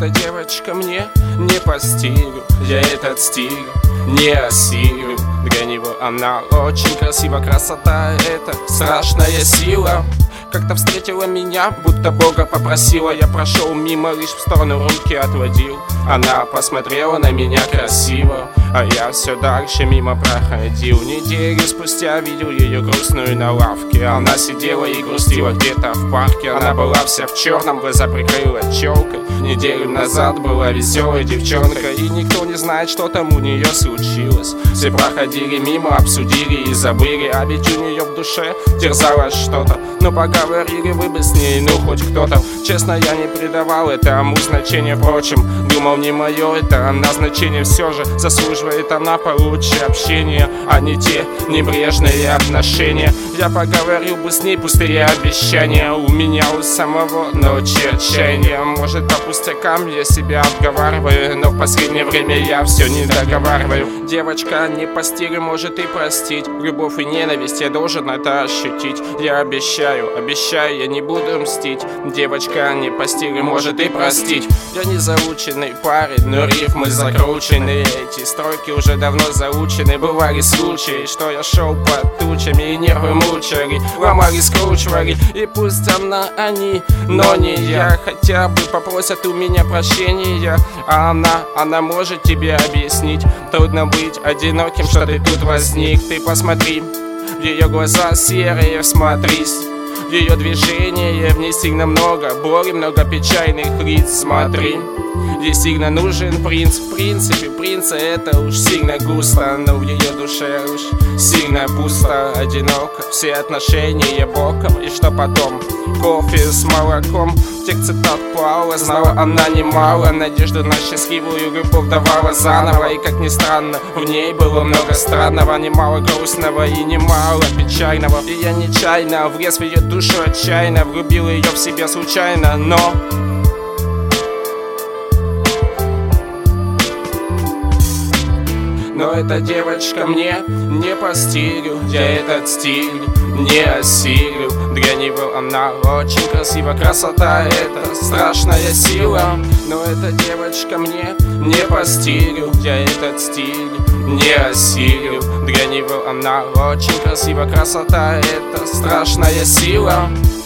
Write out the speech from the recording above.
эта девочка мне не по стилю. Я этот стиль не осилю. Для него она очень красива. Красота — это страшная сила. Как-то встретила меня, будто Бога попросила. Я прошел мимо, лишь в сторону руки отводил. Она посмотрела на меня красиво, а я все дальше мимо проходил. Неделю спустя видел ее грустную на лавке. Она сидела и грустила где-то в парке. Она была вся в черном, глаза прикрыла челкой. Неделю назад была веселая девчонка, и никто не знает, что там у нее случилось. Все проходили мимо, обсудили и забыли, а ведь у нее в душе терзалось что-то. Но поговорили вы бы с ней, ну хоть кто-то. Честно, я не придавал этому значения. Впрочем, думал, не мое это назначение. Все же заслуживает она получше общения, а не те небрежные отношения. Я поговорил бы с ней, пустые обещания. У меня у самого ночи отчаяния. Может, по пустякам я себя отговариваю, но в последнее время я все не договариваю. Девочка не по стилю может и простить. Любовь и ненависть я должен это ощутить. Я обещаю, я не буду мстить. Девочка не по стилю может и простить. Я не заученный парень, но рифмы закручены. Эти строки уже давно заучены. Бывали случаи, что я шел под тучами, и нервы мучили, ломали, скручивали. И пусть она, они, но не я. Хотя бы попросят у меня прощения. А она может тебе объяснить. Трудно быть одиноким, что ты тут возник. Ты посмотри, в ее глаза серые, всмотрись в ее движение, в ней сильно много боли, много печальных лиц. Смотри, ей сильно нужен принц. В принципе, принца это уж сильно густо, но в ее душе уж сильно пусто, одиноко. Все отношения боком, и что потом? Кофе с молоком. Тех цитат Паула знала она немало. Надежду на счастливую любовь давала заново. И как ни странно, в ней было много странного. Немало грустного и немало печального. И я нечаянно влез в ее душу отчаянно, влюбил ее в себя случайно, но эта девочка мне не по стилю. Я этот стиль не осилю. Для него она очень красива. Красота — это страшная сила. Но эта девочка мне не по стилю. Я этот стиль не осилю. Для него она очень красива. Красота — это страшная сила.